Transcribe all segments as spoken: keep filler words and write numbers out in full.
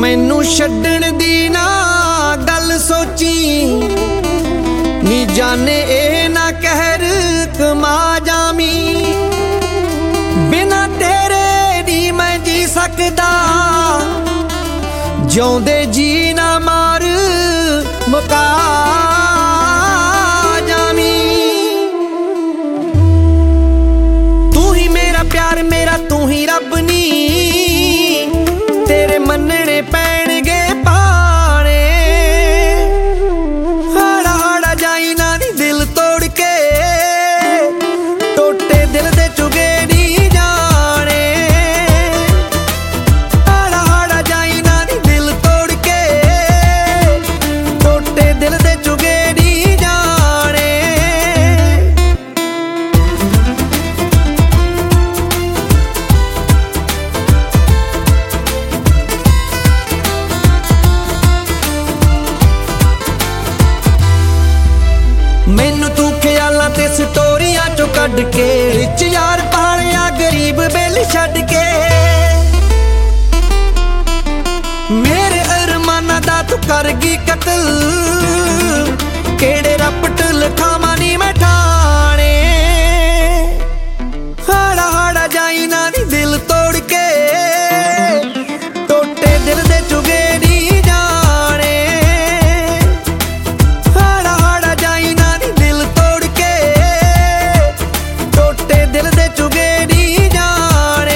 मैनू छड्डण दी ना गल सोची नी जाने ए ना कहर कमा जामी। बिना तेरे दी मैं जी सकदा जिउंदे जी ना मार मुका जामी। तू ही मेरा प्यार मेरा तू ही रब नी तेरे मन्नने पैणगे पाने। हाड़ा हाड़ा जाई ना नी दिल तोड़ के टोटे दिल दे चुगे नी जाने। हाड़ा हाड़ा जाई ना नी दिल तोड़ के टोटे दिल दे चुगे नी जाने। मैनू तू ख्यालां ते स्टोरियां चो कढ के रिच यार पालिया गरीब बेली छड्ड के। मेरे अरमाना दा तू कर गई कतल केड़े रपट लिखावां नी मैं ठाणे। हाड़ा हाड़ा जाई ना नी दिल तोड़ के टोटे दिल दे चुगे नी जाने। हाड़ा हाड़ा जाई ना नी दिल तोड़ के टोटे दिल दे चुगे नी जाने।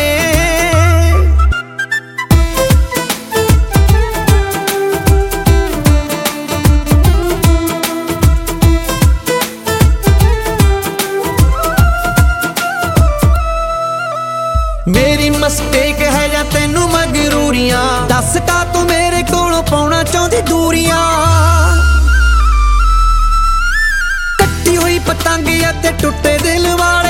मेरी मिस्टेक है या तेनू मगरूरियां दस का तू मेरे कोलों पाउणा चाहुंदी दूरियां। कट्टी हुई पतंग ते टुटे दिल वाले